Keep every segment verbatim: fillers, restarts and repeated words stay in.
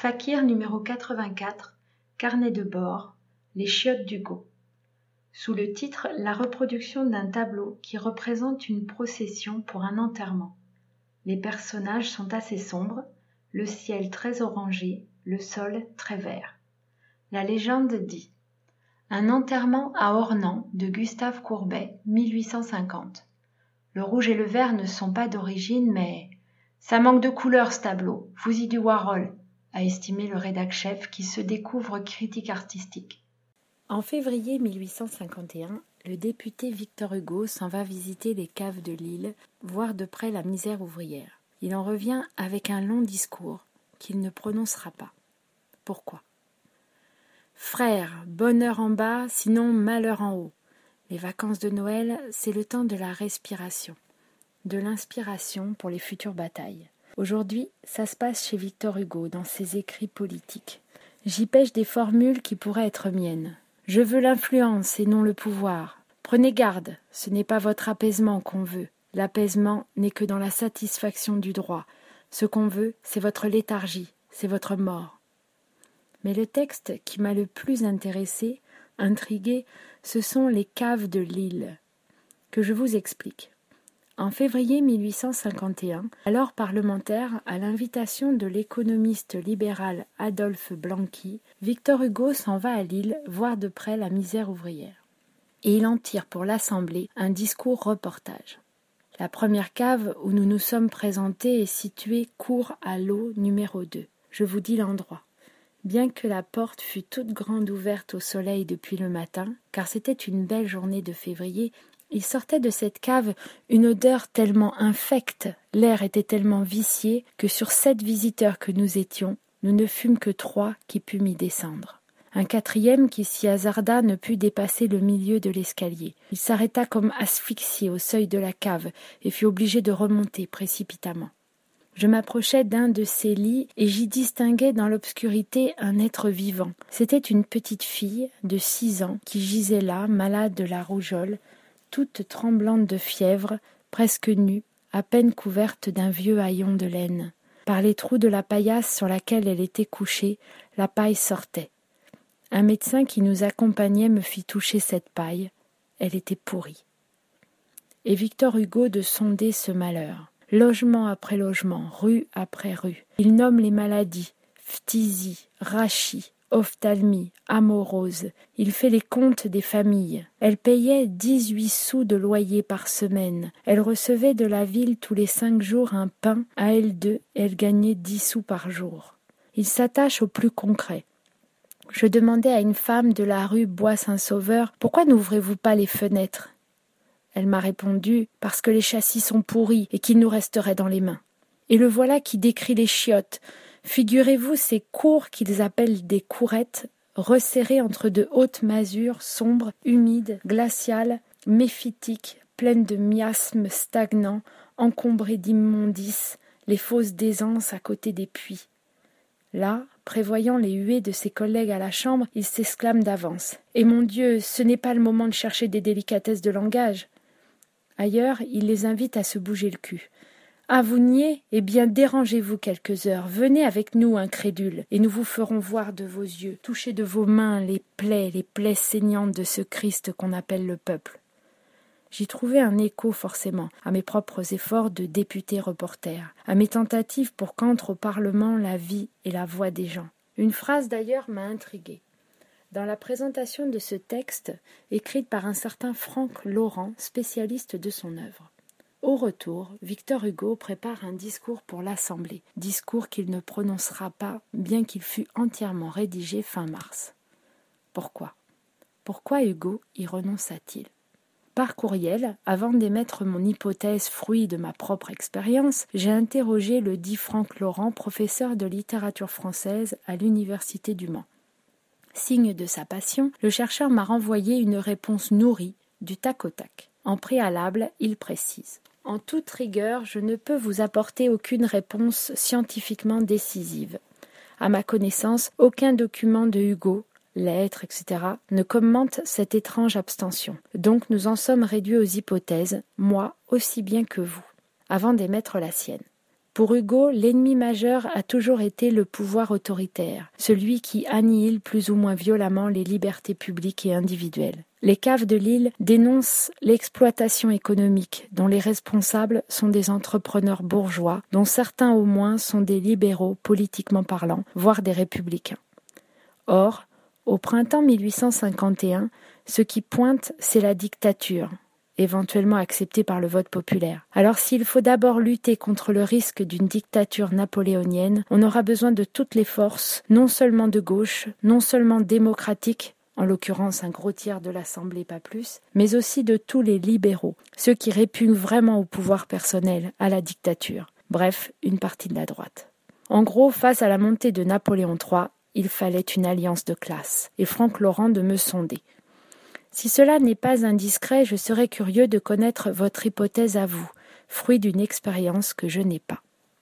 Fakir numéro quatre-vingt-quatre, carnet de bord, les chiottes d'Hugo. Sous le titre « La reproduction d'un tableau qui représente une procession pour un enterrement ». Les personnages sont assez sombres, le ciel très orangé, le sol très vert. La légende dit « Un enterrement à Ornans de Gustave Courbet, mille huit cent cinquante. Le rouge et le vert ne sont pas d'origine, mais « ça manque de couleur ce tableau, vous-y du Warhol », a estimé le rédac-chef qui se découvre critique artistique. En février mille huit cent cinquante et un, le député Victor Hugo s'en va visiter les caves de Lille, voir de près la misère ouvrière. Il en revient avec un long discours qu'il ne prononcera pas. Pourquoi ? Frères, bonheur en bas, sinon malheur en haut. Les vacances de Noël, c'est le temps de la respiration, de l'inspiration pour les futures batailles. Aujourd'hui, ça se passe chez Victor Hugo, dans ses écrits politiques. J'y pêche des formules qui pourraient être miennes. Je veux l'influence et non le pouvoir. Prenez garde, ce n'est pas votre apaisement qu'on veut. L'apaisement n'est que dans la satisfaction du droit. Ce qu'on veut, c'est votre léthargie, c'est votre mort. Mais le texte qui m'a le plus intéressé, intrigué, ce sont les caves de Lille, que je vous explique. En février mille huit cent cinquante et un, alors parlementaire, à l'invitation de l'économiste libéral Adolphe Blanqui, Victor Hugo s'en va à Lille voir de près la misère ouvrière. Et il en tire pour l'Assemblée un discours reportage. La première cave où nous nous sommes présentés est située cour à l'eau numéro deux. Je vous dis l'endroit. Bien que la porte fût toute grande ouverte au soleil depuis le matin, car c'était une belle journée de février, il sortait de cette cave une odeur tellement infecte, l'air était tellement vicié, que sur sept visiteurs que nous étions, nous ne fûmes que trois qui pûmes y descendre. Un quatrième qui s'y hasarda ne put dépasser le milieu de l'escalier. Il s'arrêta comme asphyxié au seuil de la cave et fut obligé de remonter précipitamment. Je m'approchai d'un de ces lits et j'y distinguai dans l'obscurité un être vivant. C'était une petite fille de six ans qui gisait là, malade de la rougeole, toute tremblante de fièvre, presque nue, à peine couverte d'un vieux haillon de laine. Par les trous de la paillasse sur laquelle elle était couchée, la paille sortait. Un médecin qui nous accompagnait me fit toucher cette paille. Elle était pourrie. Et Victor Hugo de sonder ce malheur. Logement après logement, rue après rue. Il nomme les maladies, phtisie, rachis, ophtalmie, amorose. Il fait les comptes des familles. Elle payait dix-huit sous de loyer par semaine. Elle recevait de la ville tous les cinq jours un pain à elle deux et elle gagnait dix sous par jour. Il s'attache au plus concret. Je demandai à une femme de la rue Bois-Saint-Sauveur « Pourquoi n'ouvrez-vous pas les fenêtres ?» Elle m'a répondu « Parce que les châssis sont pourris et qu'ils nous resteraient dans les mains. » Et le voilà qui décrit les chiottes. Figurez-vous ces cours qu'ils appellent des courettes, resserrées entre de hautes masures, sombres, humides, glaciales, méphitiques, pleines de miasmes stagnants, encombrées d'immondices, les fosses d'aisance à côté des puits. Là, prévoyant les huées de ses collègues à la chambre, il s'exclame d'avance. « Et mon Dieu, ce n'est pas le moment de chercher des délicatesses de langage !» Ailleurs, il les invite à se bouger le cul. « Ah, vous niez ? Eh bien, dérangez-vous quelques heures. Venez avec nous, incrédules, et nous vous ferons voir de vos yeux, toucher de vos mains les plaies, les plaies saignantes de ce Christ qu'on appelle le peuple. » J'y trouvais un écho forcément à mes propres efforts de député reporter, à mes tentatives pour qu'entre au Parlement la vie et la voix des gens. Une phrase d'ailleurs m'a intriguée. Dans la présentation de ce texte, écrite par un certain Franck Laurent, spécialiste de son œuvre. Au retour, Victor Hugo prépare un discours pour l'Assemblée, discours qu'il ne prononcera pas, bien qu'il fût entièrement rédigé fin mars. Pourquoi ? Pourquoi Hugo y renonça-t-il ? Par courriel, avant d'émettre mon hypothèse fruit de ma propre expérience, j'ai interrogé le dit Franck Laurent, professeur de littérature française à l'université du Mans. Signe de sa passion, le chercheur m'a renvoyé une réponse nourrie, du tac au tac. En préalable, il précise. En toute rigueur, je ne peux vous apporter aucune réponse scientifiquement décisive. À ma connaissance, aucun document de Hugo, lettres, et cetera, ne commente cette étrange abstention. Donc nous en sommes réduits aux hypothèses, moi aussi bien que vous, avant d'émettre la sienne. Pour Hugo, l'ennemi majeur a toujours été le pouvoir autoritaire, celui qui annihile plus ou moins violemment les libertés publiques et individuelles. Les caves de Lille dénoncent l'exploitation économique dont les responsables sont des entrepreneurs bourgeois, dont certains au moins sont des libéraux politiquement parlant, voire des républicains. Or, au printemps mille huit cent cinquante et un, ce qui pointe, c'est la dictature, éventuellement acceptée par le vote populaire. Alors s'il faut d'abord lutter contre le risque d'une dictature napoléonienne, on aura besoin de toutes les forces, non seulement de gauche, non seulement démocratiques, en l'occurrence un gros tiers de l'Assemblée, pas plus, mais aussi de tous les libéraux, ceux qui répugnent vraiment au pouvoir personnel, à la dictature, bref, une partie de la droite. En gros, face à la montée de Napoléon trois, il fallait une alliance de classe, et Franck Laurent de me sonder. Si cela n'est pas indiscret, je serais curieux de connaître votre hypothèse à vous, fruit d'une expérience que je n'ai pas.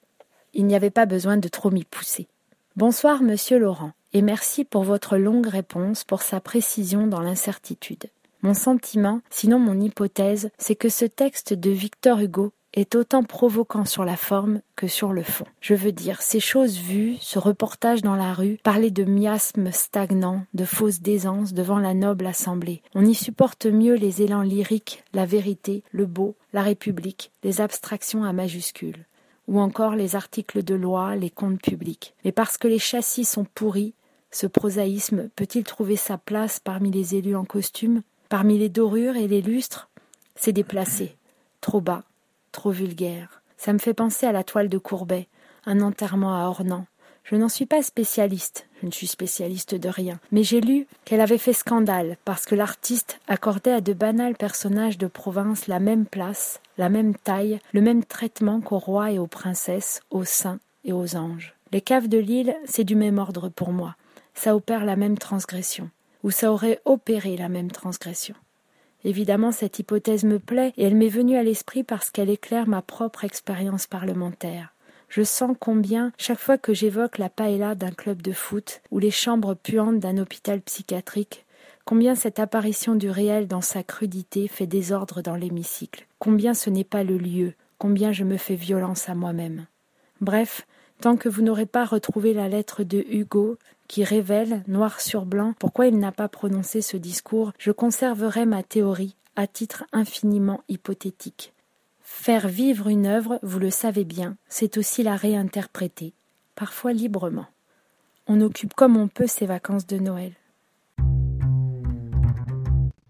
Il n'y avait pas besoin de trop m'y pousser. Bonsoir, monsieur Laurent, et merci pour votre longue réponse, pour sa précision dans l'incertitude. Mon sentiment, sinon mon hypothèse, c'est que ce texte de Victor Hugo est autant provoquant sur la forme que sur le fond. Je veux dire, ces choses vues, ce reportage dans la rue, parler de miasmes stagnants, de fausses d'aisance devant la noble assemblée. On y supporte mieux les élans lyriques, la vérité, le beau, la République, les abstractions à majuscules, ou encore les articles de loi, les comptes publics. Mais parce que les châssis sont pourris, ce prosaïsme peut-il trouver sa place parmi les élus en costume, parmi les dorures et les lustres? C'est déplacé, trop bas, trop vulgaire. Ça me fait penser à la toile de Courbet, un enterrement à Ornans. Je n'en suis pas spécialiste, je ne suis spécialiste de rien, mais j'ai lu qu'elle avait fait scandale parce que l'artiste accordait à de banals personnages de province la même place, la même taille, le même traitement qu'aux rois et aux princesses, aux saints et aux anges. Les caves de Lille, c'est du même ordre pour moi. Ça opère la même transgression, ou ça aurait opéré la même transgression. Évidemment, cette hypothèse me plaît et elle m'est venue à l'esprit parce qu'elle éclaire ma propre expérience parlementaire. Je sens combien, chaque fois que j'évoque la paella d'un club de foot ou les chambres puantes d'un hôpital psychiatrique, combien cette apparition du réel dans sa crudité fait désordre dans l'hémicycle, combien ce n'est pas le lieu, combien je me fais violence à moi-même. Bref, tant que vous n'aurez pas retrouvé la lettre de Hugo, qui révèle, noir sur blanc, pourquoi il n'a pas prononcé ce discours, je conserverai ma théorie à titre infiniment hypothétique. Faire vivre une œuvre, vous le savez bien, c'est aussi la réinterpréter, parfois librement. On occupe comme on peut ses vacances de Noël.